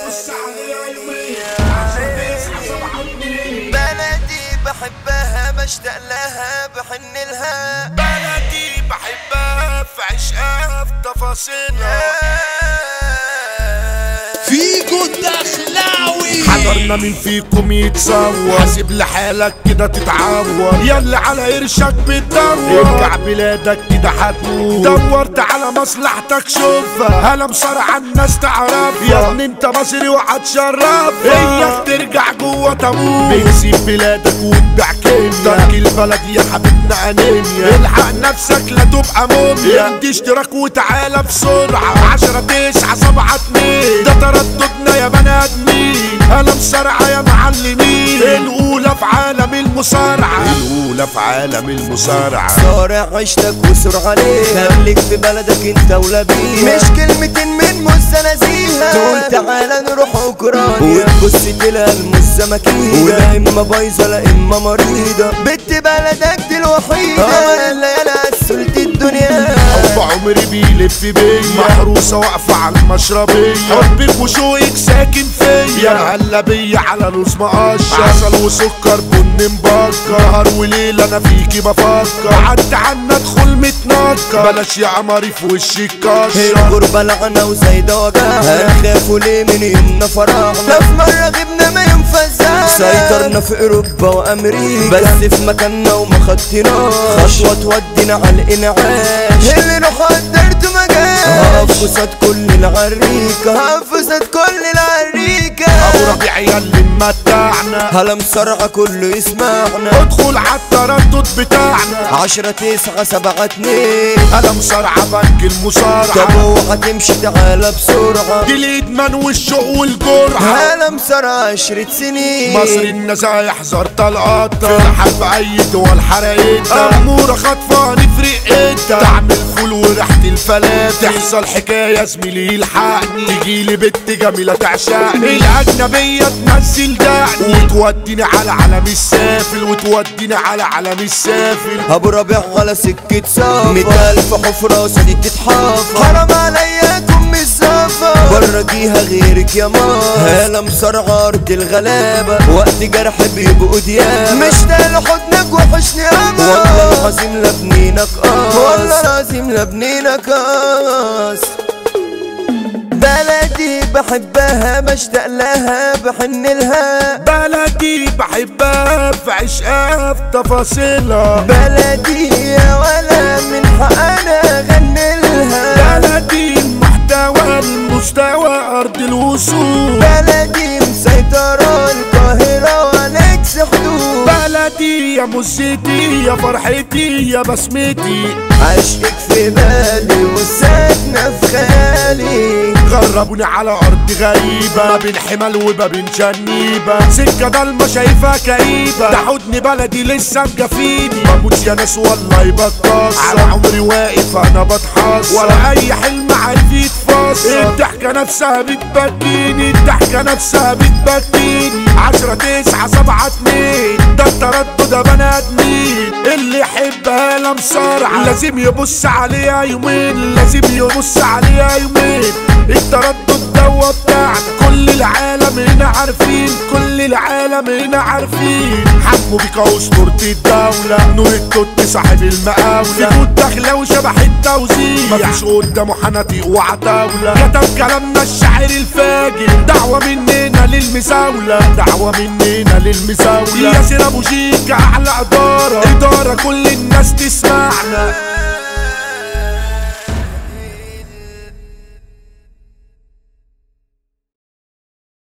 بلدي بحبها بشتاق لها بحن لها، بلدي بحبها في عشقها في تفاصيلها. فيكو الدخلاوي حضرنا مين فيكم يتصور، حاسب لحالك كده تتعور، يلا على قرشك بتدور، ارجع بلادك كده هتموت، دورت على مصلحتك شوفها، هلا مصارع الناس تعرفها، يا ابني انت مصري وهتشرفها، اياك ترجع جوه تموت، بتسيب بلادك وتبيع كيميا، ترك البلد يا حبيبنا انيميا، الحق نفسك لا تبقى موميا، ادي اشتراك وتعالى بسرعة، 10 9 7 2 ده ترددنا يا بني ادمين، انا مسرعة يا معلمين، الاولى في عالم المصارعة، الاولى في عالم المصارعة، صارع عشتك وسر عليها، خليك في بلدك انت ولا بيها، مش كلمتين من مستنزيها، تقول تعالى نروح اوكرانيا، وتبص تلاقي المزة مكيدة، ولا اما بايظة لا اما مريضة، بنت بلدك دي الوحيدة، الليالي عسلت الدنيا، حب عمري بيلف بيا، محروسة واقفة على المشربية، حبك وشوقك ساكن فيا، هلا بيا على رز مقشر، عسل وسكر بن مبكر، نهار وليل انا فيكي بفكر، عدى عنا ادخل متنكر، بلاش يا قمري في وشك كشر، الغربة لعنة وزايدة وجعها، هنخافوا ليه من يومنا فرحنا، لا في مرة غبنا ما يوم فزعنا، سيطرنا في اوروبا وامريكا، بس في مكاننا وما خدتناش، خطوة تودينا على الانعاش، اللي روح قدرته ما جاش، هقف قصاد كل العريكة، هقف قصاد كل العريكة، ابو ربيع ياللي ممتعنا، هلا مسرعة كله يسمعنا، ادخل عالتردد بتاعنا، 10 9 7 2 انا مصارعة بنك المصارعة، طب اوعى تمشي تعالى بسرعة، دي الادمان والشوق والجرعة، هلا مسرعة 10 سنين، مصر النزاهة يحذر طلقاتها، في الحرب اي دول حرقتها، امورة خطفة نفرق انت، تعمل فول وريحة الفلات، تحصل حكاية زميلي يلحقني، تجيلي بنت جميلة تعشقني، الاجنبية تنزل دقني، وتوديني على علم السافل، وتوديني على علم السافل، ابو ربيع على سكة سافر، 100,000 حفرة وسدي تتحافر، حرام عليا كم الزفر، برا جيها غيرك يا ماما، هلا مسرعة ارض الغلابة، وقت جرح بيبقوا ديابة، مشتاق لحضنك وحشني اما، والله العظيم لابنينك قاص، والله العظيم لابنينك قاص، بلدي بحبها بشتاق لها بحن لها، بلدي بحبها في عشقها في تفاصيلها، بلدي يا ولا من حق انا اغني لها، بلدي المحتوى المستوى ارض الوصول، بلدي مسيطرة القاهرة ونكس حدود، بلدي يا مزتي يا فرحتي يا بسمتي، عشقك في بالي وساكنة في خيالي، غربوني على ارض غريبة، ما بين حمل وما بين جنيبة، سكة ضلمة شايفها كئيبة، ده حضن بلدي لسه مجفيني، بموت يا ناس والله بتكسر، على عمري واقف انا بتحسر، ولا اي حلم عارف يتفسر، الضحكة نفسها بتبكيني، الضحكة نفسها بتبكيني، 10 9 7 2 ده التردد يا بني ادمين، اللي يحبها لا مصارعة، لازم يبص عليها يومين، لازم يبص عليها يومين، التردد دوا بتاعنا، كل العالم هنا عارفين، كل العالم هنا عارفين، حمو بيكا اسطورة الدولة، نور التوت صاحب المقاولة، فيكو الدخلة وشبح التوزيع، مفيش قدامه حناطيق وعتاولة، كتب كلامنا الشاعر الفاجر، دعوة مننا للمزاولة، دعوة مننا للمزاولة، ياسر ابو شيكا اعلى ادارة،